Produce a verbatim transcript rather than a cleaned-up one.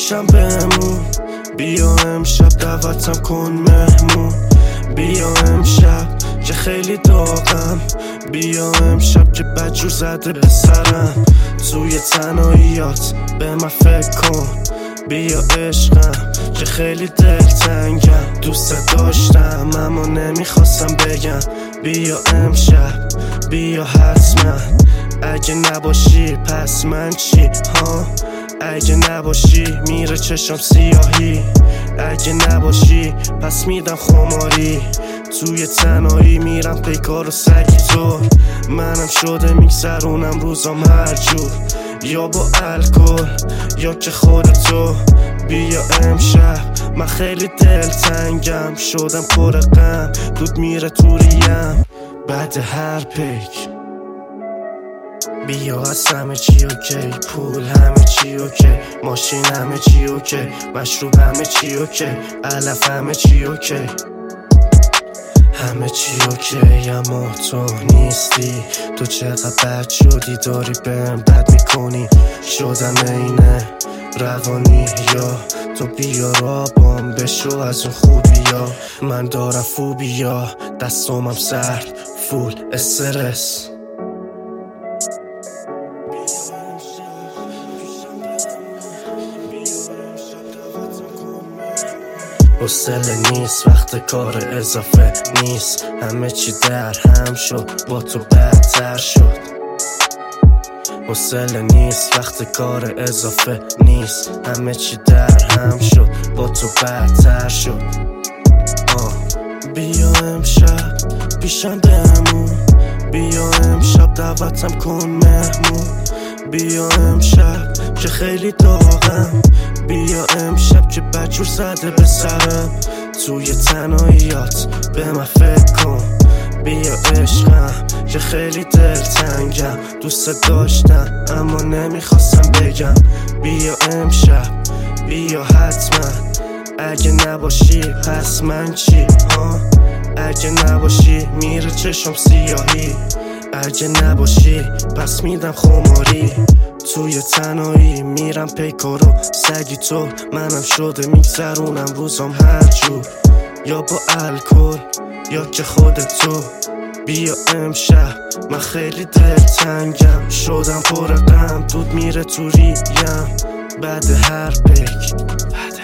پیشم بمون، بیا امشب دعوتم کن مهمون. بیا امشب که خیلی داغم، بیا امشب که بدجور زده به سرم. توی تنهاییات به من فکر کن، بیا عشقم که خیلی دلتنگم. دوست داشتم اما نمیخواستم بگم. بیا امشب، بیا حتما. اگه نباشی پس من چی ها؟ اگه نباشی میره چشم سیاهی. اگه نباشی پس میدم خماری. توی تنهایی میرم پیکار و سگی تو. منم شده میگذرونم روزام هر جور، یا با الکل یا که خودتو. بیا امشب من خیلی دلتنگم، شدم پر غم، دود میره تو ریم بعد هر پیک. بیا از همه چی اوکی، پول همه چی اوکی، ماشین همه چی اوکی، مشروب همه چی اوکی، علف همه چی اوکی، همه چی اوکی. اما تو نیستی، تو چقدر بد شدی داری بهم بد میکنی. شدم اینه روانی یا تو بیا رابام بشو از اون خوبی یا من دارم فوبیا. دستامم سرد فول استرس. حوصله نیست وقت کار اضافه نیست، همه چی در هم شد با تو بدتر شد. حوصله نیست وقت کار اضافه نیست، همه چی در هم شد با تو بدتر شد. آه. بیا امشب پیشم بمون، بیا امشب دعوتم کن مهمون. بیا امشب که خیلی داغم، بیا امشب که بدجور زده به سرم. توی تنهاییات به من فکر کن، بیا عشقم که خیلی دلتنگم. دوست داشتم اما نمیخواستم بگم. بیا امشب، بیا حتما. اگه نباشی پس من چی ها؟ اگه نباشی میره چشم سیاهی. اگه نباشی پس میدم خماری. توی تنهایی میرم پیکارو سگی تو. منم شده میگذرونم روزام هر جور، یا با الکل یا که خودتو. بیا امشب من خیلی دلتنگم، شدم پر غم، دود میره تو ریم بعد هر پیک.